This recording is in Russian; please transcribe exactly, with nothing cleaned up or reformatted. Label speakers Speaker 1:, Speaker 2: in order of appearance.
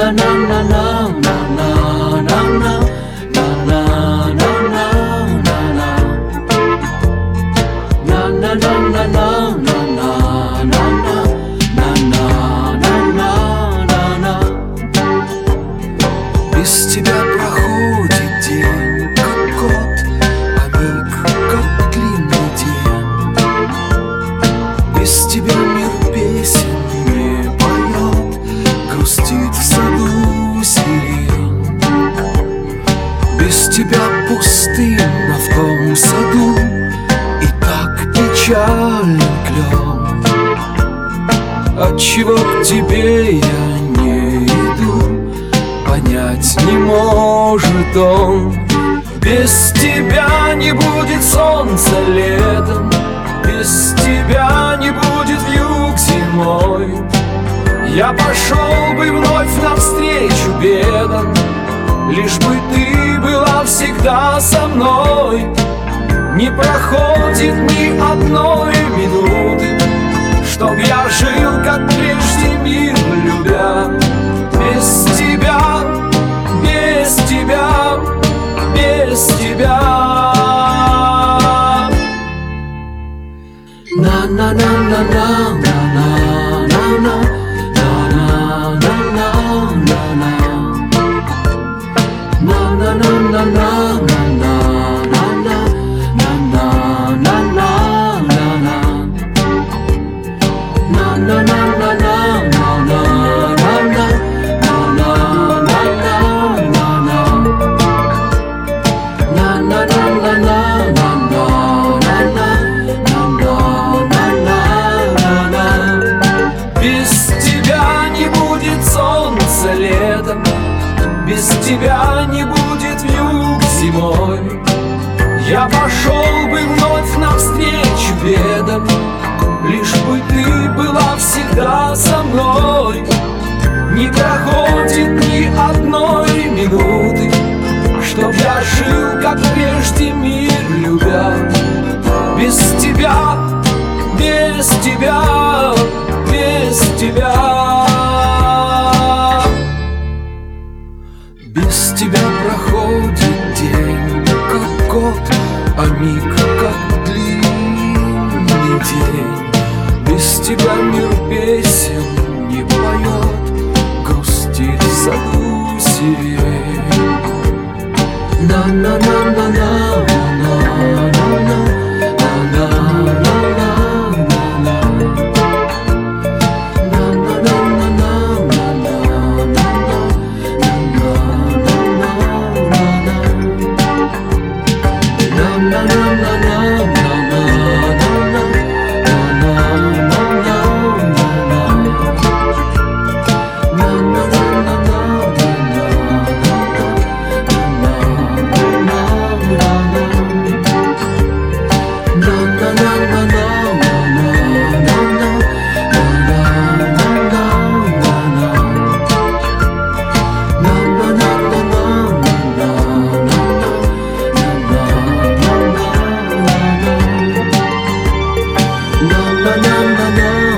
Speaker 1: Без тебя проходит день, как год, а миг, как длинный день. Без тебя мир песен не поет, грустит в саду сирень. Без тебя пустынно в том саду, и так печален клен. Отчего к тебе я не иду, понять не может он. Без тебя не будет солнца летом, без тебя не будет вьюг зимой. Я пошел бы вновь навстречу бедам, лишь бы ты была всегда со мной. Не проходит ни одной минуты, чтоб я жил, как прежде, мир любя. Без тебя, без тебя, без тебя. Летом, без тебя не будет вьюг зимой. Я пошел бы вновь навстречу бедам, лишь бы ты была всегда со мной. Не проходит ни одной минуты, чтоб я жил, как прежде, мир любя. Без тебя, без тебя, без тебя. Без тебя проходит день, как год, а миг, как длинный день. Без тебя мир песен не поет, грустит в саду сирень. Na na na na